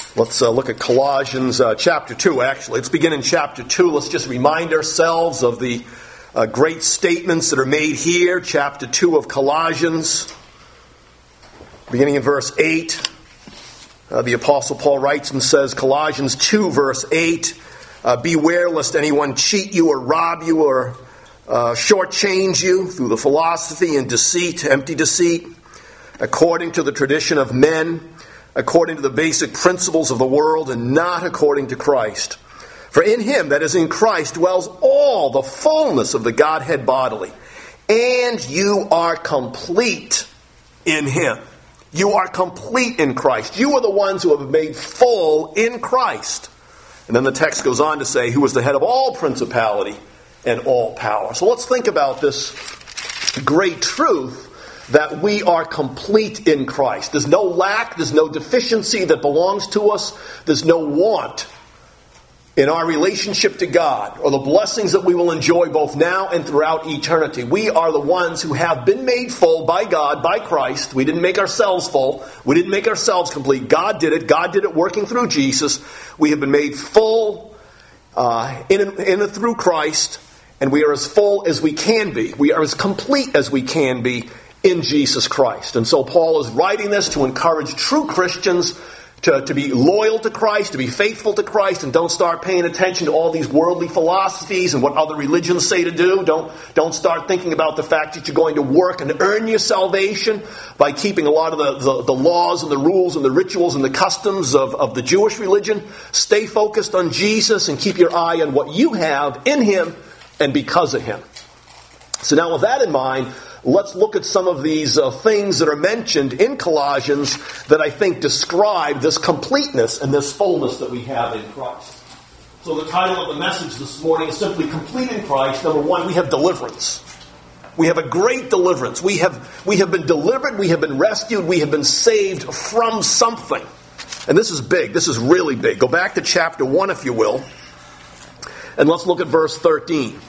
Let's look at Colossians chapter 2, actually. Let's begin in chapter 2. Let's just remind ourselves of the great statements that are made here. Chapter 2 of Colossians, beginning in verse 8. The Apostle Paul writes and says, Colossians 2, verse 8, beware lest anyone cheat you or rob you or shortchange you through the philosophy and deceit, empty deceit, according to the tradition of men, according to the basic principles of the world, and not according to Christ. For in him, that is in Christ, dwells all the fullness of the Godhead bodily. And you are complete in him. You are complete in Christ. You are the ones who have been made full in Christ. And then the text goes on to say, who is the head of all principality and all power. So let's think about this great truth that we are complete in Christ. There's no lack, there's no deficiency that belongs to us, there's no want in our relationship to God or the blessings that we will enjoy both now and throughout eternity. We are the ones who have been made full by God, by Christ. We didn't make ourselves full. We didn't make ourselves complete. God did it. God did it working through Jesus. We have been made full in and through Christ, and we are as full as we can be. We are as complete as we can be in Jesus Christ. And so Paul is writing this to encourage true Christians to be loyal to Christ, to be faithful to Christ, and don't start paying attention to all these worldly philosophies and what other religions say to do. Don't start thinking about the fact that you're going to work and earn your salvation by keeping a lot of the laws and the rules and the rituals and the customs of the Jewish religion. Stay focused on Jesus and keep your eye on what you have in him and because of him. So now with that in mind, let's look at some of these things that are mentioned in Colossians that I think describe this completeness and this fullness that we have in Christ. So the title of the message this morning is simply Complete in Christ. Number one, we have deliverance. We have a great deliverance. We have been delivered, we have been rescued, we have been saved from something. And this is big. This is really big. Go back to chapter 1, if you will, and let's look at verse 13.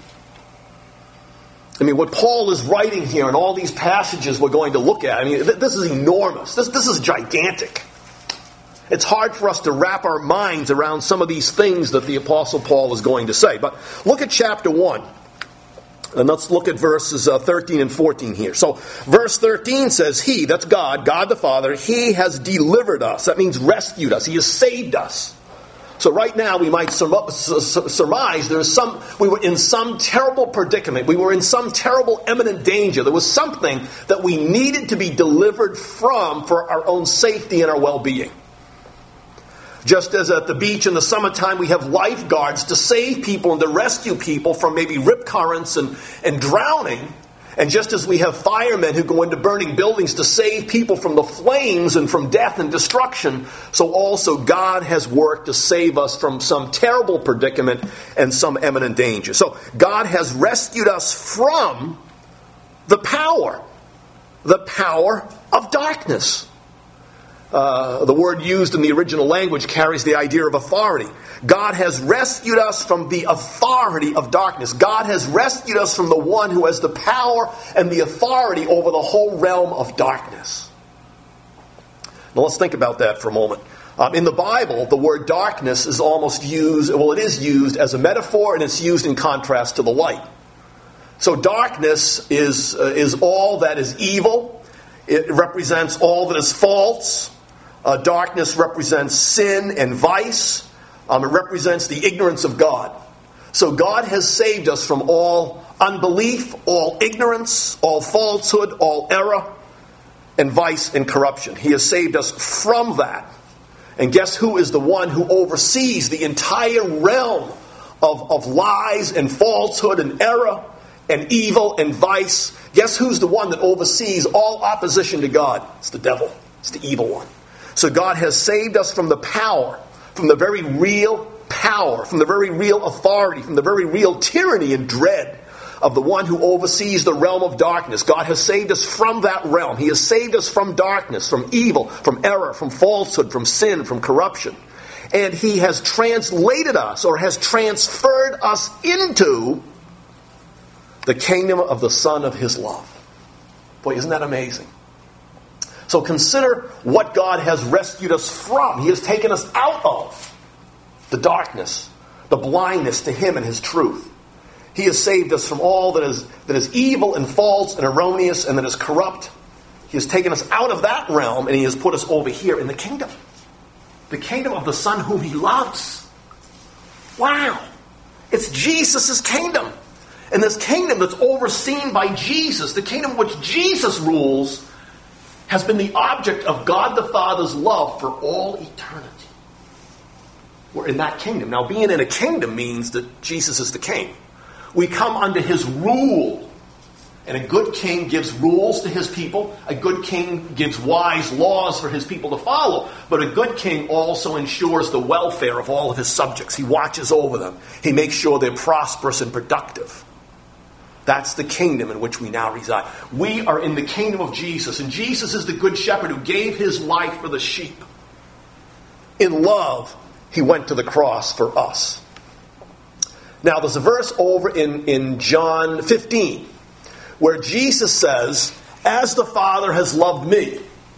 I mean, what Paul is writing here in all these passages we're going to look at, I mean, this is enormous. This is gigantic. It's hard for us to wrap our minds around some of these things that the Apostle Paul is going to say. But look at chapter 1. And let's look at verses 13 and 14 here. So, verse 13 says, He, that's God, God the Father, He has delivered us. That means rescued us. He has saved us. So right now we might surmise we were in some terrible predicament. We were in some terrible imminent danger. There was something that we needed to be delivered from for our own safety and our well-being. Just as at the beach in the summertime we have lifeguards to save people and to rescue people from maybe rip currents and drowning. And just as we have firemen who go into burning buildings to save people from the flames and from death and destruction, so also God has worked to save us from some terrible predicament and some imminent danger. So God has rescued us from the power of darkness. The word used in the original language carries the idea of authority. God has rescued us from the authority of darkness. God has rescued us from the one who has the power and the authority over the whole realm of darkness. Now let's think about that for a moment. In the Bible, the word darkness is it is used as a metaphor, and it's used in contrast to the light. So darkness is all that is evil. It represents all that is false. Darkness represents sin and vice. It represents the ignorance of God. So God has saved us from all unbelief, all ignorance, all falsehood, all error, and vice and corruption. He has saved us from that. And guess who is the one who oversees the entire realm of lies and falsehood and error and evil and vice? Guess who's the one that oversees all opposition to God? It's the devil. It's the evil one. So God has saved us from the power, from the very real power, from the very real authority, from the very real tyranny and dread of the one who oversees the realm of darkness. God has saved us from that realm. He has saved us from darkness, from evil, from error, from falsehood, from sin, from corruption. And He has translated us, or has transferred us into the kingdom of the Son of His love. Boy, isn't that amazing? So consider what God has rescued us from. He has taken us out of the darkness, the blindness to Him and His truth. He has saved us from all that is evil and false and erroneous and that is corrupt. He has taken us out of that realm and He has put us over here in the kingdom. The kingdom of the Son whom He loves. Wow. It's Jesus' kingdom. And this kingdom that's overseen by Jesus, the kingdom which Jesus rules, has been the object of God the Father's love for all eternity. We're in that kingdom. Now, being in a kingdom means that Jesus is the king. We come under His rule. And a good king gives rules to his people. A good king gives wise laws for his people to follow. But a good king also ensures the welfare of all of his subjects. He watches over them. He makes sure they're prosperous and productive. That's the kingdom in which we now reside. We are in the kingdom of Jesus. And Jesus is the good shepherd who gave His life for the sheep. In love, He went to the cross for us. Now, there's a verse over in John 15 where Jesus says, as the Father has loved me.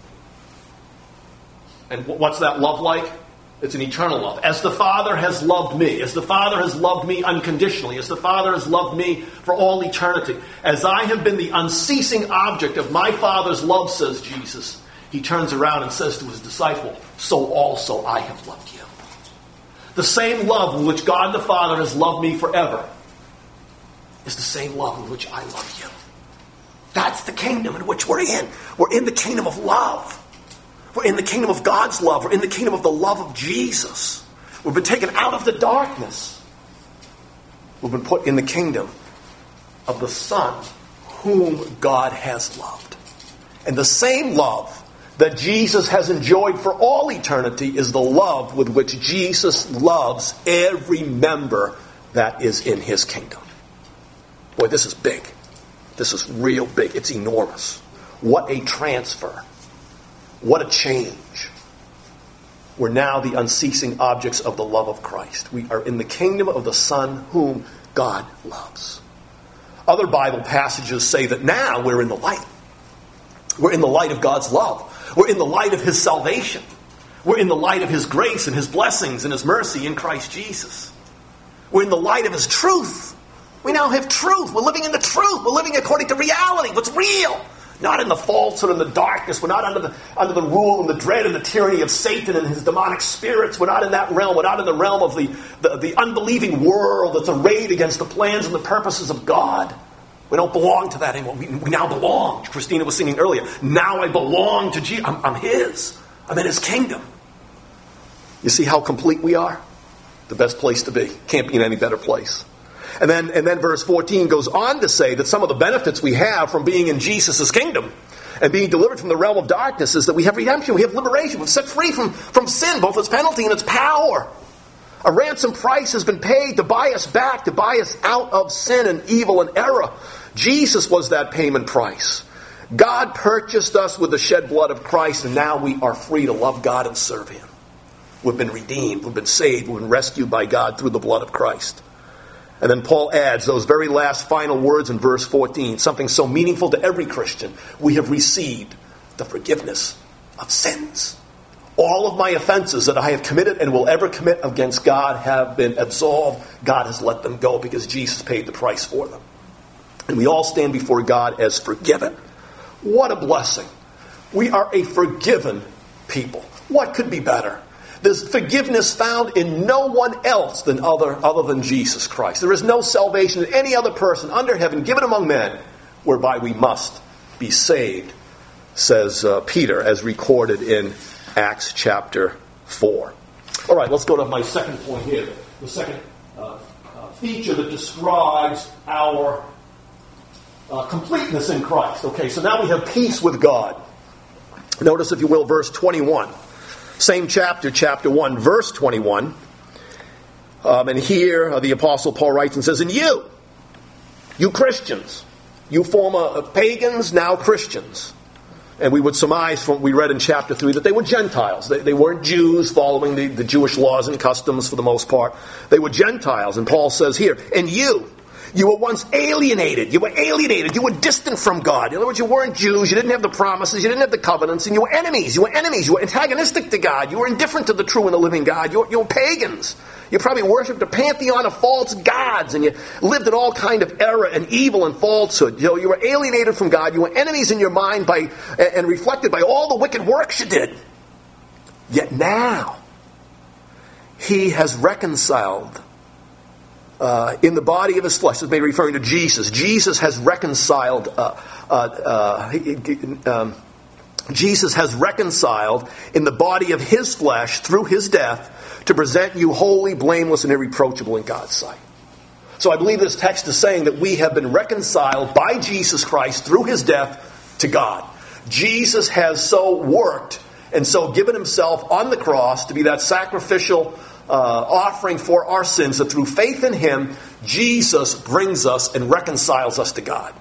And what's that love like? It's an eternal love. As the Father has loved me. As the Father has loved me unconditionally. As the Father has loved me for all eternity. As I have been the unceasing object of my Father's love, says Jesus. He turns around and says to His disciple, so also I have loved you. The same love with which God the Father has loved me forever is the same love with which I love you. That's the kingdom in which we're in. We're in the kingdom of love. We're in the kingdom of God's love. We're in the kingdom of the love of Jesus. We've been taken out of the darkness. We've been put in the kingdom of the Son whom God has loved. And the same love that Jesus has enjoyed for all eternity is the love with which Jesus loves every member that is in His kingdom. Boy, this is big. This is real big. It's enormous. What a transfer. What a change. We're now the unceasing objects of the love of Christ. We are in the kingdom of the Son whom God loves. Other Bible passages say that now we're in the light. We're in the light of God's love. We're in the light of His salvation. We're in the light of His grace and His blessings and His mercy in Christ Jesus. We're in the light of His truth. We now have truth. We're living in the truth. We're living according to reality, what's real. Not in the falsehood and the darkness. We're not under the rule and the dread and the tyranny of Satan and his demonic spirits. We're not in that realm. We're not in the realm of the unbelieving world that's arrayed against the plans and the purposes of God. We don't belong to that anymore. We now belong. Christina was singing earlier. Now I belong to Jesus. I'm His. I'm in His kingdom. You see how complete we are? The best place to be. Can't be in any better place. And then verse 14 goes on to say that some of the benefits we have from being in Jesus' kingdom and being delivered from the realm of darkness is that we have redemption, we have liberation, we're set free from sin, both its penalty and its power. A ransom price has been paid to buy us back, to buy us out of sin and evil and error. Jesus was that payment price. God purchased us with the shed blood of Christ, and now we are free to love God and serve Him. We've been redeemed, we've been saved, we've been rescued by God through the blood of Christ. And then Paul adds those very last final words in verse 14, something so meaningful to every Christian. We have received the forgiveness of sins. All of my offenses that I have committed and will ever commit against God have been absolved. God has let them go because Jesus paid the price for them. And we all stand before God as forgiven. What a blessing. We are a forgiven people. What could be better? There's forgiveness found in no one else than other than Jesus Christ. There is no salvation in any other person under heaven given among men whereby we must be saved, says Peter, as recorded in Acts chapter 4. All right, let's go to my second point here. The second feature that describes our completeness in Christ. Okay, so now we have peace with God. Notice, if you will, verse 21. Same chapter, chapter 1, verse 21. And here the Apostle Paul writes and says, and you Christians, you former pagans, now Christians. And we would surmise from what we read in chapter 3 that they were Gentiles. They weren't Jews following the Jewish laws and customs for the most part. They were Gentiles. And Paul says here, and you You were once alienated. You were alienated. You were distant from God. In other words, you weren't Jews. You didn't have the promises. You didn't have the covenants. And you were enemies. You were enemies. You were antagonistic to God. You were indifferent to the true and the living God. You were pagans. You probably worshipped a pantheon of false gods. And you lived in all kind of error and evil and falsehood. You were alienated from God. You were enemies in your mind and reflected by all the wicked works you did. Yet now, He has reconciled in the body of His flesh. This may be referring to Jesus. Jesus has reconciled. Jesus has reconciled in the body of His flesh through His death to present you holy, blameless, and irreproachable in God's sight. So I believe this text is saying that we have been reconciled by Jesus Christ through His death to God. Jesus has so worked and so given Himself on the cross to be that sacrificial offering for our sins, that through faith in Him, Jesus brings us and reconciles us to God.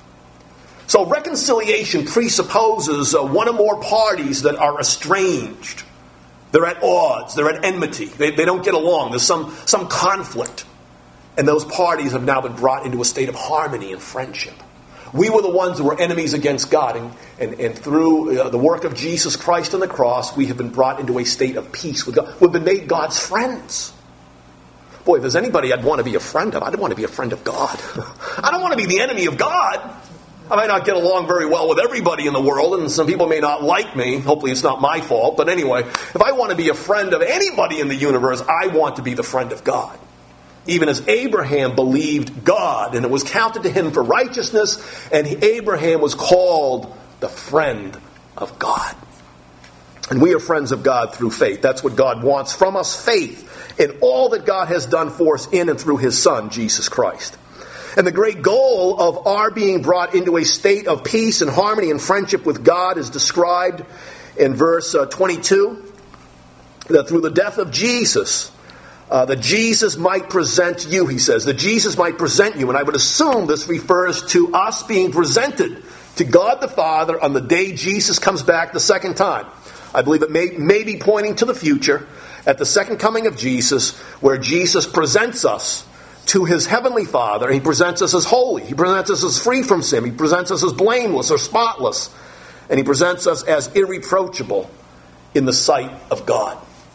So reconciliation presupposes one or more parties that are estranged. They're at odds. They're at enmity. They don't get along. There's some conflict. And those parties have now been brought into a state of harmony and friendship. We were the ones who were enemies against God. And through the work of Jesus Christ on the cross, we have been brought into a state of peace with God. We've been made God's friends. Boy, if there's anybody I'd want to be a friend of, I'd want to be a friend of God. I don't want to be the enemy of God. I might not get along very well with everybody in the world, and some people may not like me. Hopefully it's not my fault. But anyway, if I want to be a friend of anybody in the universe, I want to be the friend of God. Even as Abraham believed God, and it was counted to him for righteousness, and Abraham was called the friend of God. And we are friends of God through faith. That's what God wants from us, faith in all that God has done for us in and through His Son, Jesus Christ. And the great goal of our being brought into a state of peace and harmony and friendship with God is described in verse 22, that through the death of Jesus, that Jesus might present you, he says, that Jesus might present you. And I would assume this refers to us being presented to God the Father on the day Jesus comes back the second time. I believe it may be pointing to the future at the second coming of Jesus, where Jesus presents us to His heavenly Father. He presents us as holy. He presents us as free from sin. He presents us as blameless or spotless. And He presents us as irreproachable in the sight of God.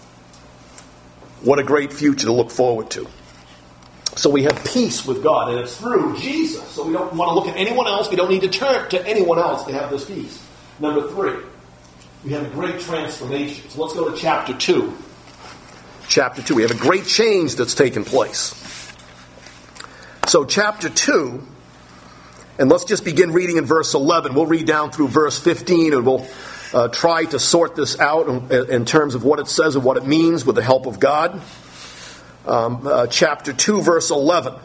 What a great future to look forward to. So we have peace with God, and it's through Jesus. So we don't want to look at anyone else. We don't need to turn to anyone else to have this peace. Number 3, we have a great transformation. So let's go to chapter 2. Chapter 2. We have a great change that's taken place. So chapter 2, and let's just begin reading in verse 11. We'll read down through verse 15, and we'll try to sort this out in terms of what it says and what it means with the help of God. Chapter 2, verse 11.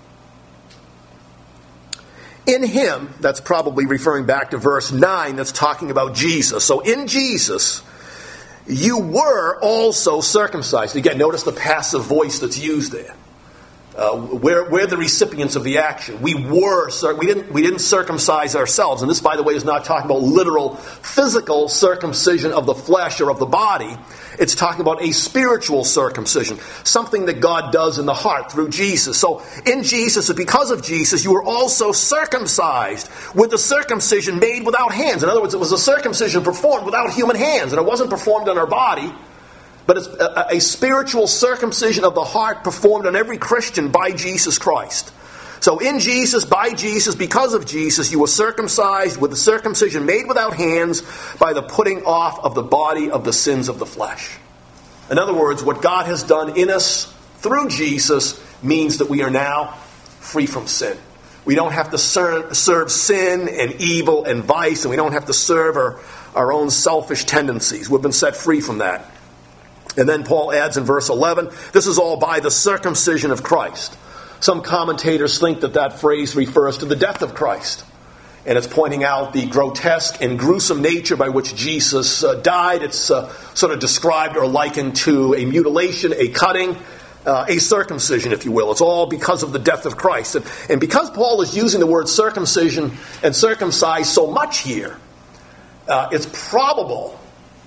In Him, that's probably referring back to verse 9, that's talking about Jesus. So in Jesus, you were also circumcised. Again, notice the passive voice that's used there. We're the recipients of the action. We didn't circumcise ourselves. And this, by the way, is not talking about literal physical circumcision of the flesh or of the body. It's talking about a spiritual circumcision, something that God does in the heart through Jesus. So in Jesus, and because of Jesus, you were also circumcised with the circumcision made without hands. In other words, it was a circumcision performed without human hands, and it wasn't performed on our body. But it's a spiritual circumcision of the heart performed on every Christian by Jesus Christ. So in Jesus, by Jesus, because of Jesus, you were circumcised with the circumcision made without hands by the putting off of the body of the sins of the flesh. In other words, what God has done in us through Jesus means that we are now free from sin. We don't have to serve sin and evil and vice, and we don't have to serve our own selfish tendencies. We've been set free from that. And then Paul adds in verse 11, this is all by the circumcision of Christ. Some commentators think that phrase refers to the death of Christ. And it's pointing out the grotesque and gruesome nature by which Jesus died. It's sort of described or likened to a mutilation, a cutting, a circumcision, if you will. It's all because of the death of Christ. And because Paul is using the word circumcision and circumcised so much here, it's probable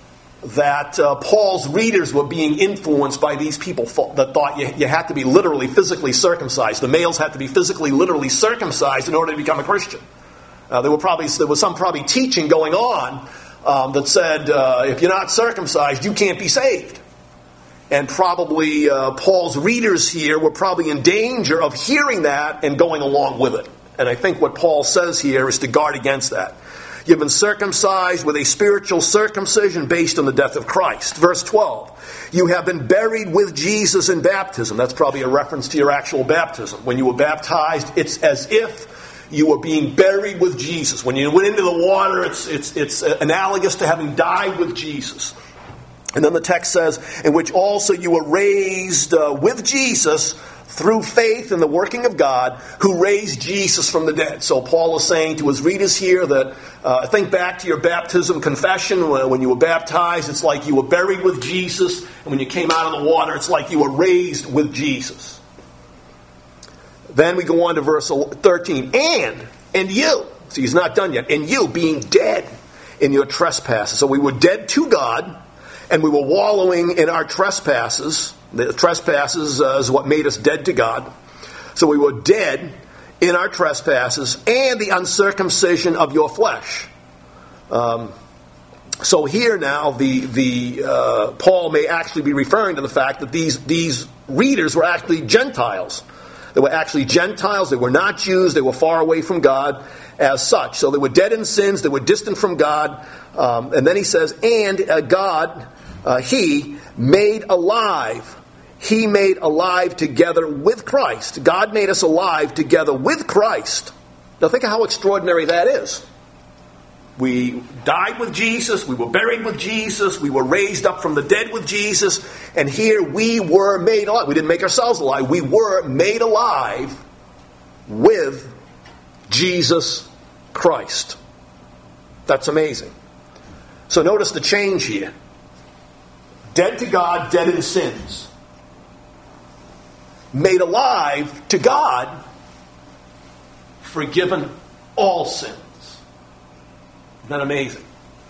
that Paul's readers were being influenced by these people that thought you had to be literally, physically circumcised. The males had to be physically, literally circumcised in order to become a Christian. There was some teaching going on that said, if you're not circumcised, you can't be saved. And probably Paul's readers here were probably in danger of hearing that and going along with it. And I think what Paul says here is to guard against that. You've been circumcised with a spiritual circumcision based on the death of Christ. Verse 12, you have been buried with Jesus in baptism. That's probably a reference to your actual baptism. When you were baptized, it's as if you were being buried with Jesus. When you went into the water, it's analogous to having died with Jesus. And then the text says, in which also you were raised with Jesus through faith in the working of God who raised Jesus from the dead. So Paul is saying to his readers here that think back to your baptism confession. When you were baptized, it's like you were buried with Jesus. And when you came out of the water, it's like you were raised with Jesus. Then we go on to verse 13. And you, see, he's not done yet, and you being dead in your trespasses. So we were dead to God, and we were wallowing in our trespasses. The trespasses is what made us dead to God. So we were dead in our trespasses and the uncircumcision of your flesh. So here now, Paul may actually be referring to the fact that these readers were actually Gentiles. They were actually Gentiles. They were not Jews. They were far away from God as such. So they were dead in sins. They were distant from God. And then he says, and God, He made alive. He made alive together with Christ. God made us alive together with Christ. Now think of how extraordinary that is. We died with Jesus. We were buried with Jesus. We were raised up from the dead with Jesus. And here we were made alive. We didn't make ourselves alive. We were made alive with Jesus Christ. That's amazing. So notice the change here. Dead to God, dead in sins. Made alive to God, forgiven all sins. Isn't that amazing?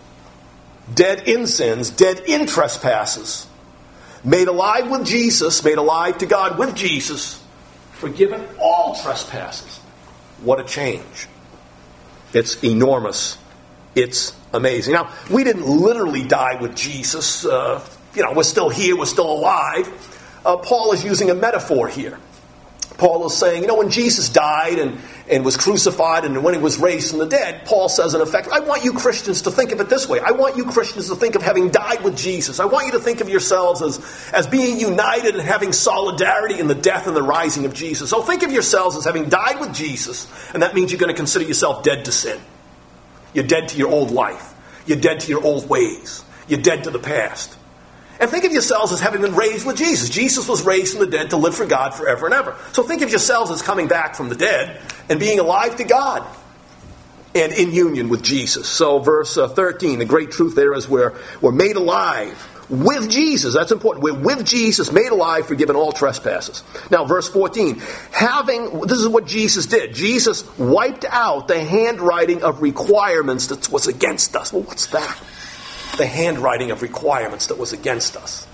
Dead in sins, dead in trespasses. Made alive with Jesus, made alive to God with Jesus, forgiven all trespasses. What a change. It's enormous. It's amazing. Now, we didn't literally die with Jesus. We're still here, we're still alive. Paul is using a metaphor here. Paul is saying, when Jesus died and was crucified and when he was raised from the dead, Paul says in effect, I want you Christians to think of it this way. I want you Christians to think of having died with Jesus. I want you to think of yourselves as being united and having solidarity in the death and the rising of Jesus. So think of yourselves as having died with Jesus, and that means you're going to consider yourself dead to sin. You're dead to your old life. You're dead to your old ways. You're dead to the past. And think of yourselves as having been raised with Jesus. Jesus was raised from the dead to live for God forever and ever. So think of yourselves as coming back from the dead and being alive to God and in union with Jesus. So verse 13, the great truth there is we're made alive with Jesus. That's important. We're with Jesus, made alive, forgiven all trespasses. Now verse 14, this is what Jesus did. Jesus wiped out the handwriting of requirements that was against us. Well, what's that? The handwriting of requirements that was against us.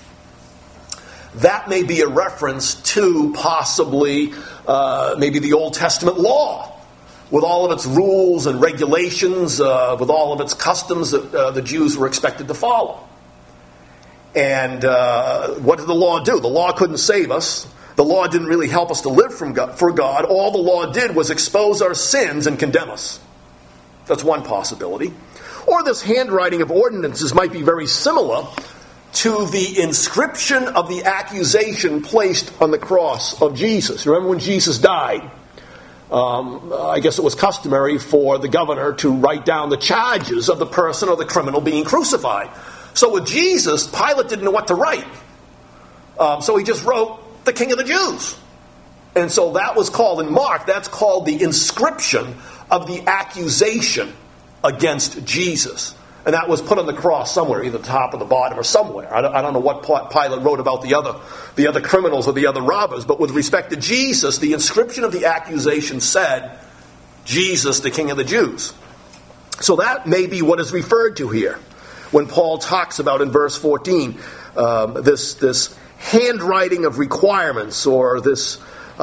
That may be a reference to possibly maybe the Old Testament law with all of its rules and regulations, with all of its customs that the Jews were expected to follow. And what did the law do? The law couldn't save us. The law didn't really help us to live for God. All the law did was expose our sins and condemn us. That's one possibility. Or this handwriting of ordinances might be very similar to the inscription of the accusation placed on the cross of Jesus. Remember when Jesus died? I guess it was customary for the governor to write down the charges of the person or the criminal being crucified. So with Jesus, Pilate didn't know what to write. So he just wrote, the King of the Jews. And so that was called, in Mark, that's called the inscription of the accusation against Jesus. And that was put on the cross somewhere, either the top or the bottom or somewhere. I don't know what Pilate wrote about the other criminals or the other robbers, but with respect to Jesus, the inscription of the accusation said, Jesus, the King of the Jews. So that may be what is referred to here. when Paul talks about in verse 14 this handwriting of requirements, or this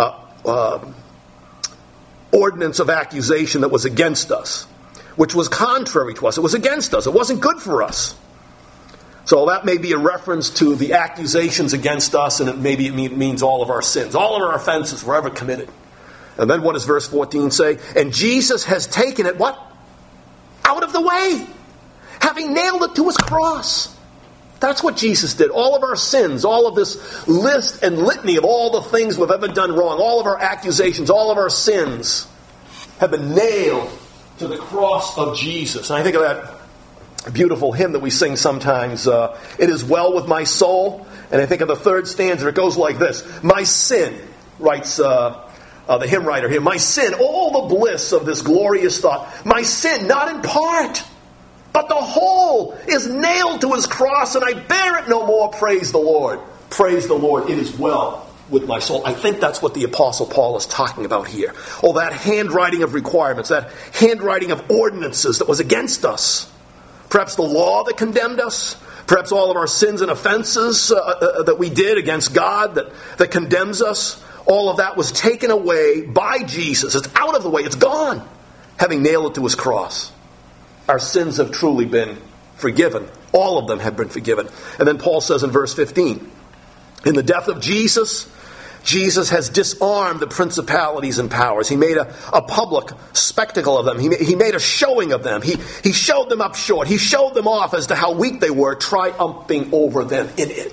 ordinance of accusation that was against us, which was contrary to us. It was against us. It wasn't good for us. So that may be a reference to the accusations against us, and it means all of our sins, all of our offenses were ever committed. And then what does verse 14 say? And Jesus has taken it, what? Out of the way, having nailed it to his cross. That's what Jesus did. All of our sins, all of this list and litany of all the things we've ever done wrong, all of our accusations, all of our sins have been nailed to the cross of Jesus. And I think of that beautiful hymn that we sing sometimes, It Is Well With My Soul. And I think of the third stanza, it goes like this. My sin, writes the hymn writer here, my sin, all the bliss of this glorious thought, my sin, not in part, but the whole is nailed to his cross, and I bear it no more. Praise the Lord. Praise the Lord. It is well with my soul. I think that's what the Apostle Paul is talking about here. Oh, that handwriting of requirements, that handwriting of ordinances that was against us. Perhaps the law that condemned us. Perhaps all of our sins and offenses that we did against God that condemns us. All of that was taken away by Jesus. It's out of the way. It's gone. Having nailed it to his cross. Our sins have truly been forgiven. All of them have been forgiven. And then Paul says in verse 15, in the death of Jesus, Jesus has disarmed the principalities and powers. He made a public spectacle of them. He made a showing of them. He showed them up short. He showed them off as to how weak they were, triumphing over them in it.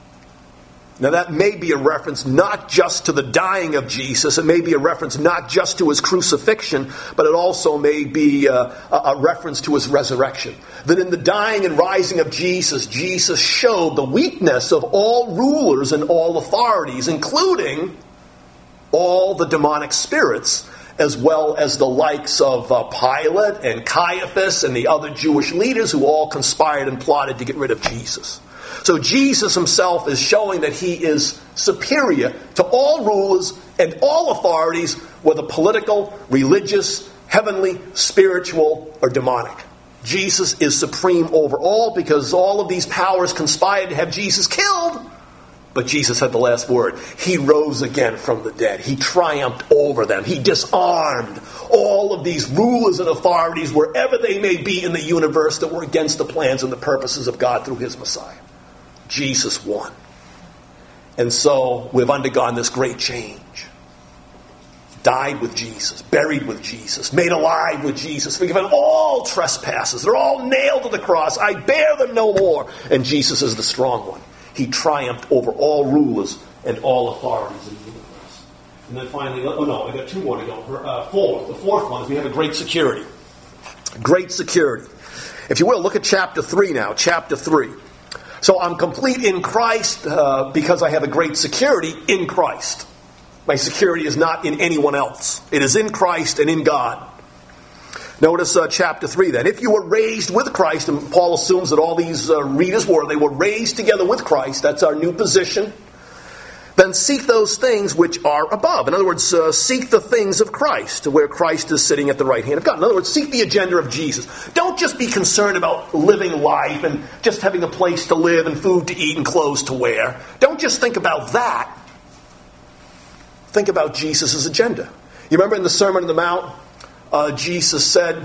Now that may be a reference not just to the dying of Jesus. It may be a reference not just to his crucifixion, but it also may be a reference to his resurrection. That in the dying and rising of Jesus, Jesus showed the weakness of all rulers and all authorities, including all the demonic spirits, as well as the likes of Pilate and Caiaphas and the other Jewish leaders who all conspired and plotted to get rid of Jesus. So Jesus himself is showing that he is superior to all rulers and all authorities, whether political, religious, heavenly, spiritual, or demonic. Jesus is supreme over all because all of these powers conspired to have Jesus killed. But Jesus had the last word. He rose again from the dead. He triumphed over them. He disarmed all of these rulers and authorities wherever they may be in the universe that were against the plans and the purposes of God through his Messiah. Jesus won. And so we've undergone this great change. Died with Jesus, buried with Jesus, made alive with Jesus, forgiven all trespasses. They're all nailed to the cross. I bear them no more. And Jesus is the strong one. He triumphed over all rulers and all authorities in the universe. And then finally, I got two more to go. The fourth one is we have a great security. Great security. If you will, look at chapter 3 now. Chapter 3. So I'm complete in Christ because I have a great security in Christ. My security is not in anyone else. It is in Christ and in God. Notice chapter 3 then. If you were raised with Christ, and Paul assumes that all these readers they were raised together with Christ. That's our new position. Then seek those things which are above. In other words, seek the things of Christ, where Christ is sitting at the right hand of God. In other words, seek the agenda of Jesus. Don't just be concerned about living life and just having a place to live and food to eat and clothes to wear. Don't just think about that. Think about Jesus' agenda. You remember in the Sermon on the Mount, Jesus said,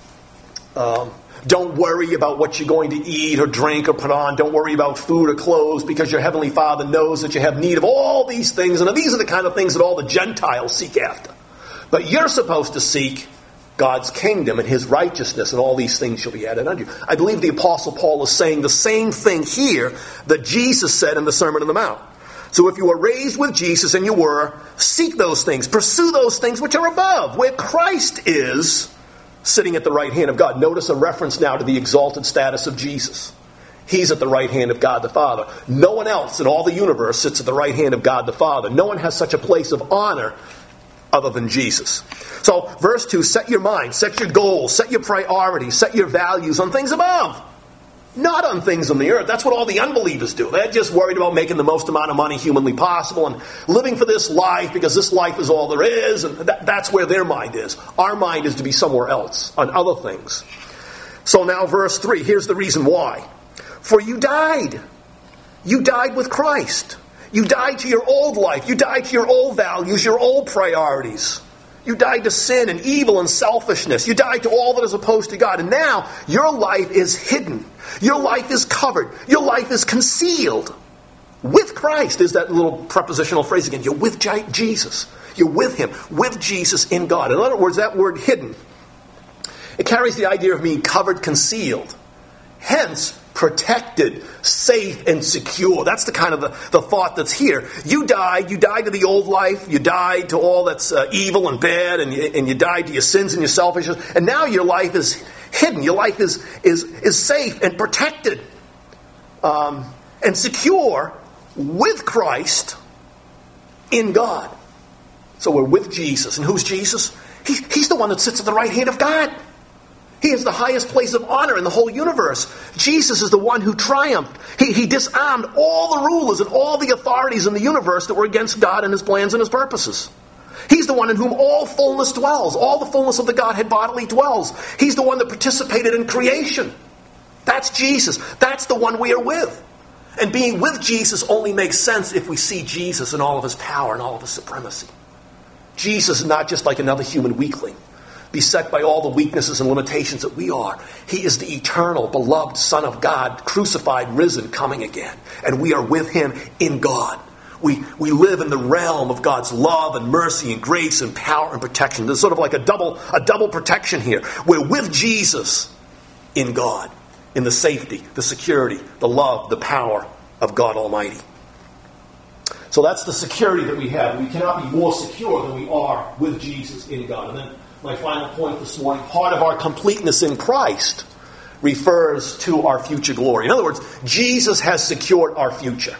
don't worry about what you're going to eat or drink or put on. Don't worry about food or clothes, because your Heavenly Father knows that you have need of all these things. And these are the kind of things that all the Gentiles seek after. But you're supposed to seek God's kingdom and his righteousness, and all these things shall be added unto you. I believe the Apostle Paul is saying the same thing here that Jesus said in the Sermon on the Mount. So if you were raised with Jesus, and you were, seek those things. Pursue those things which are above, where Christ is sitting at the right hand of God. Notice a reference now to the exalted status of Jesus. He's at the right hand of God the Father. No one else in all the universe sits at the right hand of God the Father. No one has such a place of honor other than Jesus. So, verse 2, set your mind, set your goals, set your priorities, set your values on things above. Not on things on the earth. That's what all the unbelievers do. They're just worried about making the most amount of money humanly possible and living for this life because this life is all there is. And that's where their mind is. Our mind is to be somewhere else, on other things. So now verse 3, here's the reason why. For you died. You died with Christ. You died to your old life. You died to your old values, your old priorities. You died to sin and evil and selfishness. You died to all that is opposed to God. And now your life is hidden. Your life is covered. Your life is concealed. With Christ is that little prepositional phrase again. You're with Jesus. You're with Him. With Jesus in God. In other words, that word hidden, it carries the idea of being covered, concealed. Hence, protected, safe, and secure. That's the kind of the thought that's here. You died to the old life. You died to all that's evil and bad, and you died to your sins and your selfishness. And now your life is hidden. Your life is safe and protected and secure with Christ in God. So we're with Jesus. And who's Jesus? He's the one that sits at the right hand of God. He is the highest place of honor in the whole universe. Jesus is the one who triumphed. He disarmed all the rulers and all the authorities in the universe that were against God and His plans and His purposes. He's the one in whom all fullness dwells. All the fullness of the Godhead bodily dwells. He's the one that participated in creation. That's Jesus. That's the one we are with. And being with Jesus only makes sense if we see Jesus in all of His power and all of His supremacy. Jesus is not just like another human weakling, beset by all the weaknesses and limitations that we are. He is the eternal, beloved Son of God, crucified, risen, coming again. And we are with Him in God. We live in the realm of God's love and mercy and grace and power and protection. There's sort of like a double protection here. We're with Jesus in God, in the safety, the security, the love, the power of God Almighty. So that's the security that we have. We cannot be more secure than we are with Jesus in God. And then my final point this morning, part of our completeness in Christ refers to our future glory. In other words, Jesus has secured our future.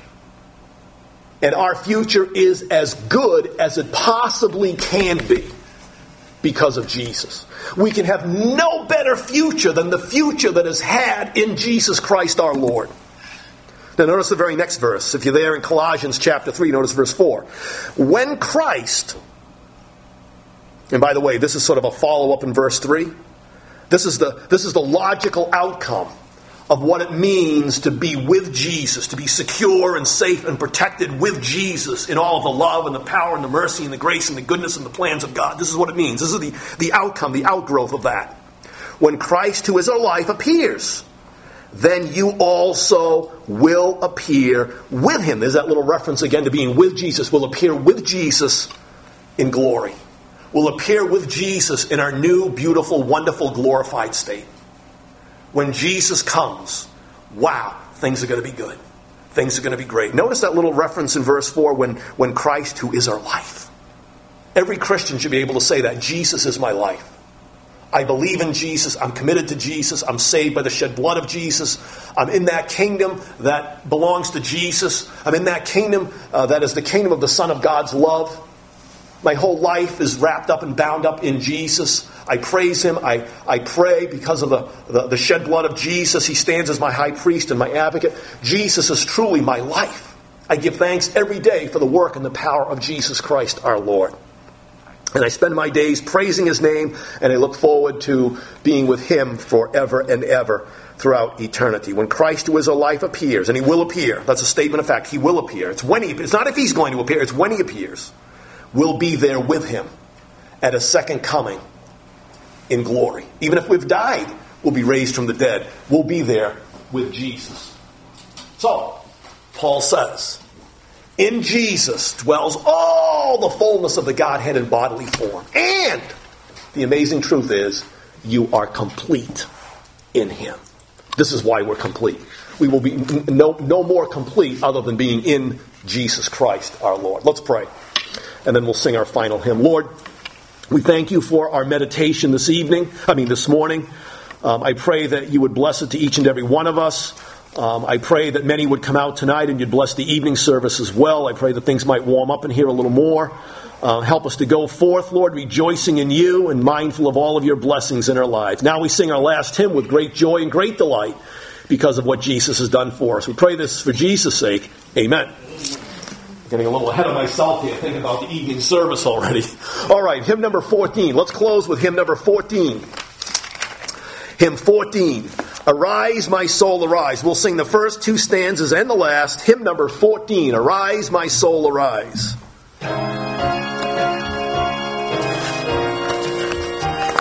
And our future is as good as it possibly can be because of Jesus. We can have no better future than the future that is had in Jesus Christ our Lord. Now notice the very next verse. If you're there in Colossians chapter 3, notice verse 4. When Christ... And by the way, this is sort of a follow-up in verse 3. This is the logical outcome of what it means to be with Jesus, to be secure and safe and protected with Jesus in all of the love and the power and the mercy and the grace and the goodness and the plans of God. This is what it means. This is the outcome, the outgrowth of that. When Christ, who is our life, appears, then you also will appear with Him. There's that little reference again to being with Jesus. We'll appear with Jesus in glory. We'll appear with Jesus in our new, beautiful, wonderful, glorified state. When Jesus comes, wow, things are going to be good. Things are going to be great. Notice that little reference in verse 4, when Christ, who is our life. Every Christian should be able to say that. Jesus is my life. I believe in Jesus. I'm committed to Jesus. I'm saved by the shed blood of Jesus. I'm in that kingdom that belongs to Jesus. I'm in that kingdom that is the kingdom of the Son of God's love. My whole life is wrapped up and bound up in Jesus. I praise Him. I pray because of the shed blood of Jesus. He stands as my high priest and my advocate. Jesus is truly my life. I give thanks every day for the work and the power of Jesus Christ our Lord. And I spend my days praising His name, and I look forward to being with Him forever and ever throughout eternity. When Christ, who is our life, appears, and He will appear. That's a statement of fact. He will appear. It's when He appears. It's not if He's going to appear. It's when He appears. We'll be there with Him at His second coming in glory. Even if we've died, we'll be raised from the dead. We'll be there with Jesus. So, Paul says, in Jesus dwells all the fullness of the Godhead in bodily form. And the amazing truth is, you are complete in Him. This is why we're complete. We will be no more complete other than being in Jesus Christ our Lord. Let's pray. And then we'll sing our final hymn. Lord, we thank You for our meditation this morning. I pray that You would bless it to each and every one of us. I pray that many would come out tonight and You'd bless the evening service as well. I pray that things might warm up in here a little more. Help us to go forth, Lord, rejoicing in You and mindful of all of Your blessings in our lives. Now we sing our last hymn with great joy and great delight because of what Jesus has done for us. We pray this for Jesus' sake. Amen. Getting a little ahead of myself here, thinking about the evening service already. All right, hymn number 14. Let's close with hymn number 14. Hymn 14, Arise, My Soul, Arise. We'll sing the first two stanzas and the last. Hymn number 14, Arise, My Soul, Arise.